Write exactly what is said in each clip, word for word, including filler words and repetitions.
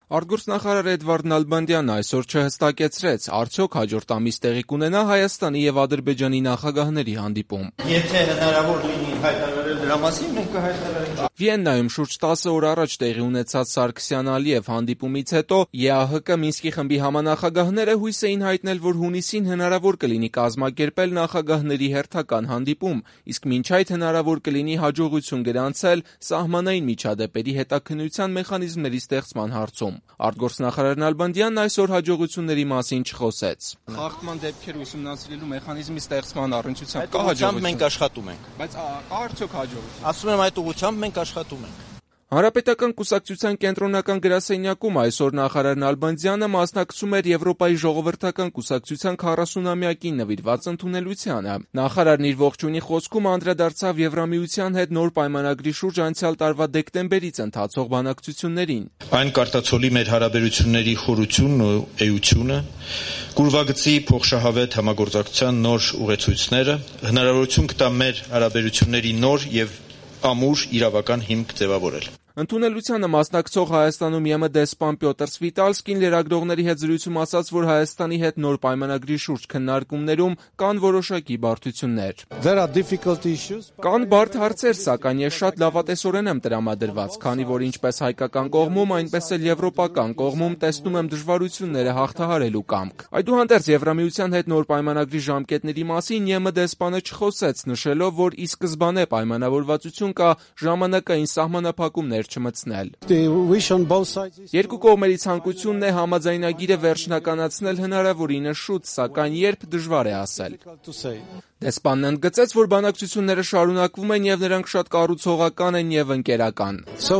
Արտգործնախարար Էդվարդ Նալբանդյանն այսօր չհստակեցրեց, արդյոք հաջորդ ամիս տեղի կունենա Հայաստանի եւ Ադրբեջանի նախագահների հանդիպում։ Եթե հնարավոր լինի հայտարարել դրա մասին, մենք կհայտարարենք։ Վիեննայում շուրջ տասը օր առաջ տեղի ունեցած Սարգսյան-Ալիև հանդիպումից հետո ԵԱՀԿ Մինսկի խմբի համանախագահները հույս էին հայտնել, որ հունիսին հնարավոր կլինի կազմակերպել նախագահների հերթական հանդիպում, իսկ մինչ այդ հնարավոր կլինի հաջողություն գրանցել սահմանային միջադեպերի հետաքննության մեխանիզմների ստեղծման հարցում։ Արտգործնախարար Նալբանդյանն այսօր հաջողությունների մասին չխոսեց։ Խախտման դեպքեր ուսումնասիրելու մեխանիզմի ստեղծման առնչությամբ կա հաջողություն։ Մենք աշխատում ենք։ Բայց կա արդյոք հաջողություն։ Ասում եմ, այդ ուղղությամբ մենք աշխատում ենք։ Հանրապետական կուսակցության կենտրոնական գրասենյակում այսօր նախարար Նալբանդյանը մասնակցում էր Եվրոպայի ժողովրդական կուսակցության քառասունամյակին նվիրված ընդունելությանը։ Նախարարն իր ողջույնի խոսքում անդրադարձավ Եվրամիության հետ նոր պայմանագրի շուրջ անցյալ տարվա դեկտեմբերից ընթացող բանակցություններին։ Այն կարտացոլի մեր հարաբերությունների խորությունն ու էությունը, կուրվագծի փոխշահավետ համագործակցության նոր ուղեցույցները, հնարավորություն կտա մեր հարաբերությունների նոր եւ ամուր իրավական հիմք ձևավորել։ Ընդունելությանը մասնակցող Հայաստանում ԵՄ դեսպան Պյոտր Սվիտալսկին լրագրողների հետ զրույցում ասաց, որ Հայաստանի հետ նոր պայմանագրի շուրջ քննարկումներում կան որոշակի բարդություններ։ Կան բարդ հարցեր, սակայն ես շատ լավատեսորեն եմ տրամադրված, քանի որ ինչպես հայկական կողմում, այնպես էլ եվրոպական կողմում տեսնում եմ դժվարությունները հաղթահարելու կամք։ Այդուհանդերձ Եվրամիության հետ նոր պայմանագրի ժամկետների մասին ԵՄ դեսպանը չխոսեց, նշելով, որ ի սկզբանե պայմանավորվածություն կա ժամանակային սահմանափակումներ չմտցնել։ Երկու կողմերի ցանկությունն է համաձայնագիրը վերջնականացնել հնարավորինս շուտ, սակայն երբ դժվար է ասել։ Դեսպանն ընդգծեց, որ բանակցությունները շարունակվում են եւ նրանք շատ կառուցողական են եւ ընկերական։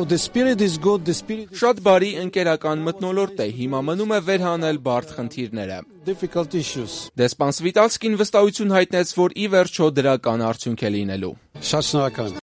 Շատ բարի ընկերական մթնոլորտ է, հիմա մնում է վերհանել բարդ խնդիրները։ Դեսպան Սվիտալսկին վստահություն հայտնեց, որ ի վերջո դրական արդյունք է լինելու։ Շատ շնորհակալ եմ։